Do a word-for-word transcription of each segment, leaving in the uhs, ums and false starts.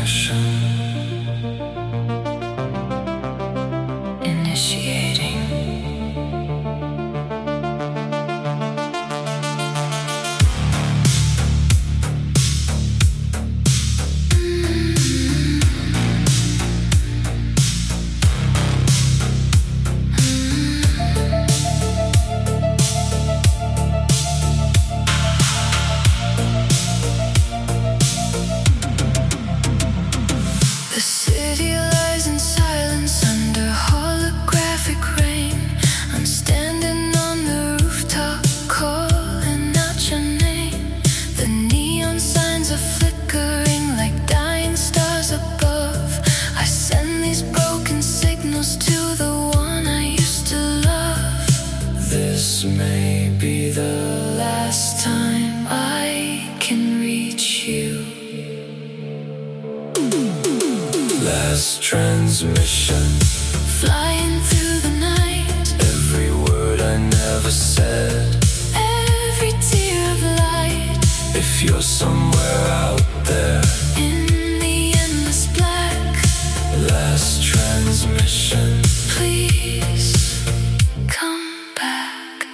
transmission. Initiating. This may be the last time I can reach you. Last transmission. Flying through the night. Every word I never said. Every tear of light. If you're somewhere out there in the endless black. Last transmission. Please come back.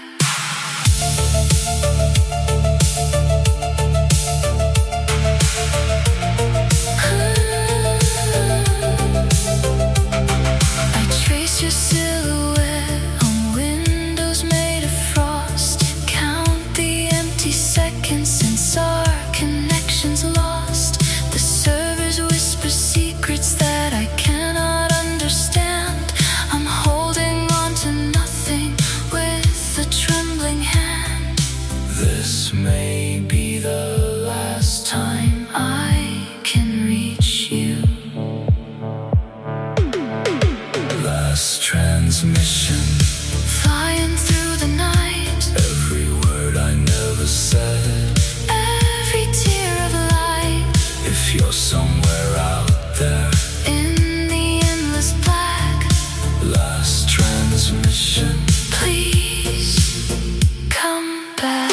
I trace your silhouette on windows made of frost. Count the empty seconds since our connection's lost. The servers whisper secrets that I cannot understand. I'm holding on to nothing with a trembling hand. This may be the last time I can reach you. Last transmission. Flying through the night. Every word I never said. Every tear of light. If you're somewhere out there in the endless black. Last transmission. Please come back.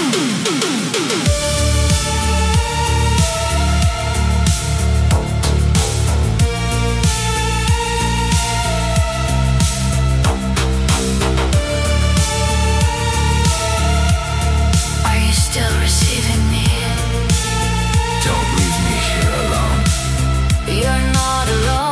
Are you still receiving me? Don't leave me here alone. You're not alone.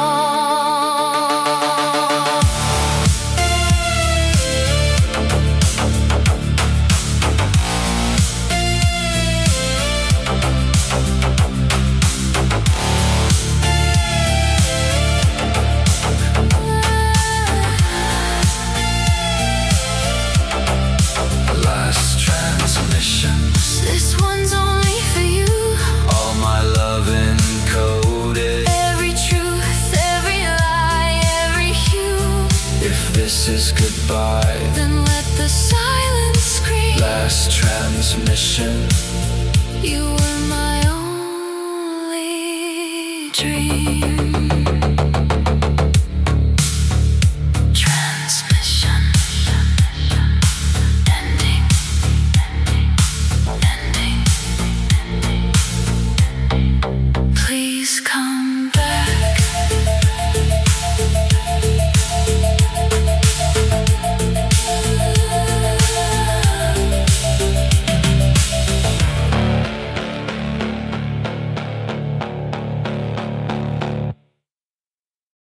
Last transmission. This one's only for you. All my love encoded. Every truth, every lie, every hue. If this is goodbye, then let the silence scream. Last transmission. You were my only dream.